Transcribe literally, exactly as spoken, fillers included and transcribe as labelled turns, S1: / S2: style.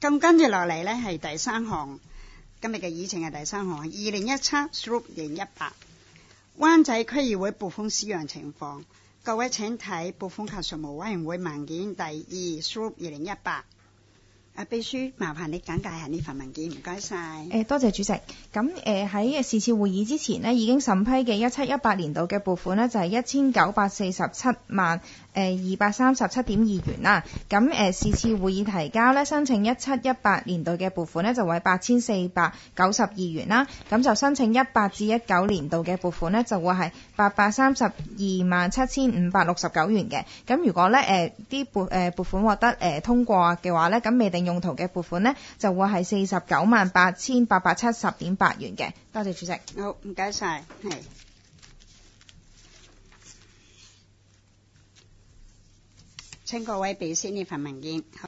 S1: 咁跟住落嚟呢係第三項，今日嘅議程係第三項，二零一七 through 二零一八灣仔區議會撥款使用情況。各位請睇撥款及財務委員會文件第二 through 二零一八。啊，秘書，麻煩你簡介下呢份文件，唔該晒。
S2: 誒，多謝主席。咁誒喺是次會議之前呢，已經審批嘅一七一八年度嘅撥款呢，就係一千九百四十七萬誒二百三十七點二元啦。咁誒是次會議提交呢，申請一七一八年度嘅撥款呢，就為八千四百九十二元啦。咁就申請一八至一九年度嘅撥款呢，就會係八百三十二萬七千五百六十九元嘅。咁如果呢誒啲撥誒撥款獲得誒、呃、通過嘅話呢，咁未定用途嘅撥款呢，就會係四十九萬八千八百七十點八元嘅。多謝主席。
S1: 好，唔該晒。係，請各位備先呢份文件。